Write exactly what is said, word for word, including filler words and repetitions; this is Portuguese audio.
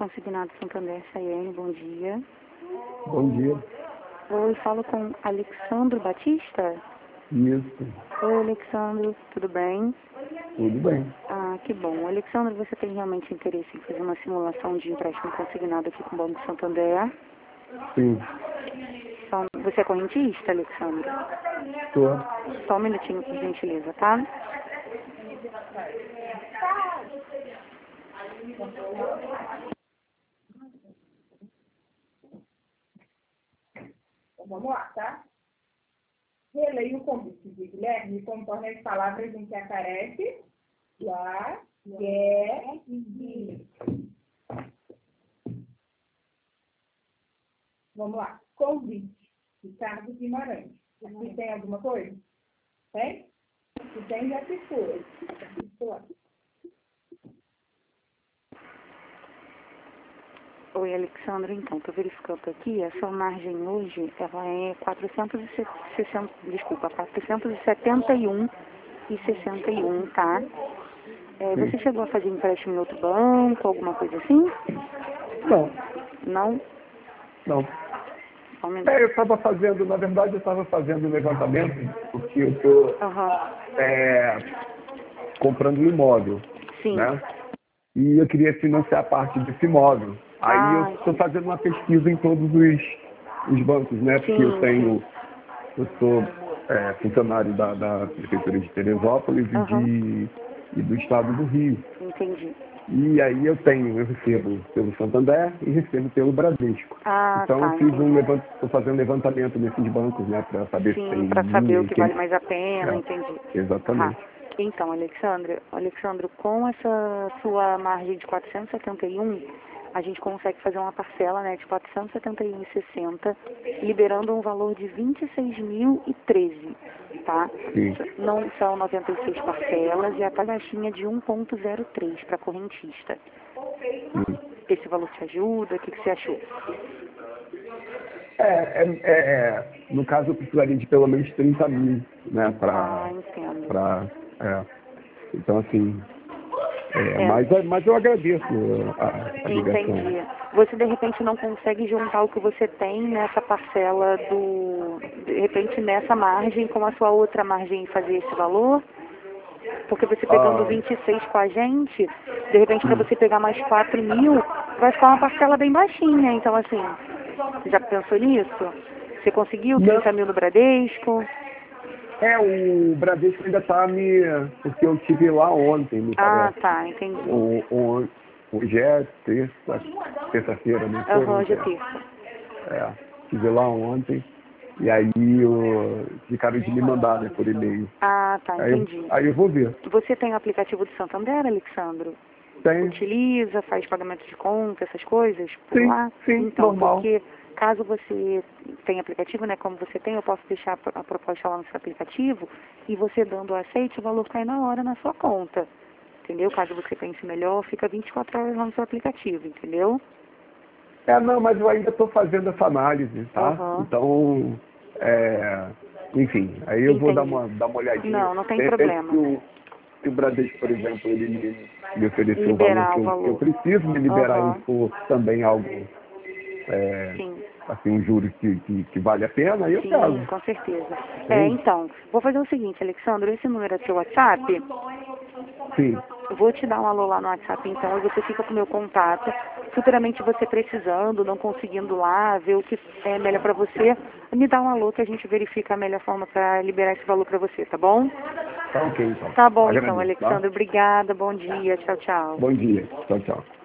Consignado Santander, Chayenne, bom dia. Bom dia. Eu falo com Alexandro Batista? Isso. Oi, Alexandro, tudo bem? Tudo bem. Ah, que bom. Alexandro, você tem realmente interesse em fazer uma simulação de empréstimo consignado aqui com o Banco Santander? Sim. Só, você é correntista, Alexandro? Tô. Só um minutinho, por gentileza, tá? Então, vamos lá, tá? Releio o convite de Guilherme conforme as palavras em que aparece. Já, é, e. Vamos lá. Convite. Ricardo Guimarães. Aqui tem alguma coisa? Tem? Se tem, já se foi. Já se foi. Oi, Alexandre, então, estou verificando aqui, a sua margem hoje, ela é quatrocentos e sessenta, desculpa, quatrocentos e setenta e um e sessenta e um, tá? É, você chegou a fazer empréstimo em outro banco, alguma coisa assim? Não, Não? não. Só um minuto. É, eu estava fazendo, na verdade, eu estava fazendo um levantamento, porque eu estou Aham. é, comprando um imóvel, Sim. né? E eu queria financiar parte desse imóvel. Aí Ah, eu estou fazendo uma pesquisa em todos os, os bancos, né? Porque eu sim, tenho, sim. eu sou é, funcionário da, da Prefeitura de Teresópolis e, Aham. de, e do Estado do Rio. Entendi. E aí eu tenho, eu recebo pelo Santander e recebo pelo Bradesco. Ah, Então eu tá, fiz um entendi. levant... estou fazendo um levantamento nesses bancos, né, para saber se tem Sim, para saber linha o e que quem. vale mais a pena, É, entendi. Tá. exatamente. Então, Alexandre, Alexandre, com essa sua margem de quatrocentos e setenta e um, a gente consegue fazer uma parcela, né, de quatrocentos e setenta e um e sessenta, liberando um valor de vinte e seis mil e treze, tá? Sim. Não são noventa e seis parcelas e a taxinha de um vírgula zero três para correntista. Sim. Esse valor te ajuda? O que, que você achou? É, é, é, é, no caso eu precisaria de pelo menos trinta mil, né, Ah, para. entendo. Pra, é. Então assim, é, É, mas, mas eu agradeço a, a ligação. entendi. Você de repente não consegue juntar o que você tem nessa parcela do, de repente nessa margem com a sua outra margem e fazer esse valor? Porque você pegando Ah, vinte e seis com a gente, de repente para você pegar mais quatro mil, vai ficar uma parcela bem baixinha. Então assim, você já pensou nisso? Você conseguiu não, trinta mil no Bradesco? é, o Bradesco ainda está me. Porque eu estive lá ontem, me Ah, parece. tá, entendi. O, o, hoje é terça, terça-feira, não foi Aham, ontem. já É, terça. é, estive lá ontem. E aí eu, ficaram de me mandar, né, por e-mail. Ah, tá, Aí eu, entendi. aí eu vou ver. Você tem o aplicativo do Santander, Alexandro? Tem? Utiliza, faz pagamento de conta, essas coisas por Sim, lá? sim, Então, normal. porque caso você tenha aplicativo, né, como você tem, eu posso deixar a pro- a proposta lá no seu aplicativo e você dando o aceite, o valor cai na hora na sua conta. Entendeu? Caso você pense melhor, fica vinte e quatro horas lá no seu aplicativo, entendeu? É, não, mas eu ainda estou fazendo essa análise, tá? Aham, Então, é, enfim, aí eu vou dar entendi. uma, dar uma olhadinha. Não, não tem De repente, se problema. o, se o Bradesco, por exemplo, ele me, me oferecer o valor Liberar que o eu, que eu valor. preciso, me liberar e Aham, for também algo, é, sim. assim, um juro que, que, que vale a pena, aí eu Sim, pego. com certeza. É, Entende? então, vou fazer o seguinte, Alexandre, esse número é seu WhatsApp? Sim. Eu vou te dar um alô lá no WhatsApp, então, e você fica com o meu contato. Futuramente você precisando, não conseguindo lá, ver o que é melhor para você, me dá um alô que a gente verifica a melhor forma para liberar esse valor para você, tá bom? Tá ok, então. Tá bom, então, Agradeço, tá? Alexandre. Obrigada, bom dia, tchau, tchau. Bom dia. Tchau, tchau.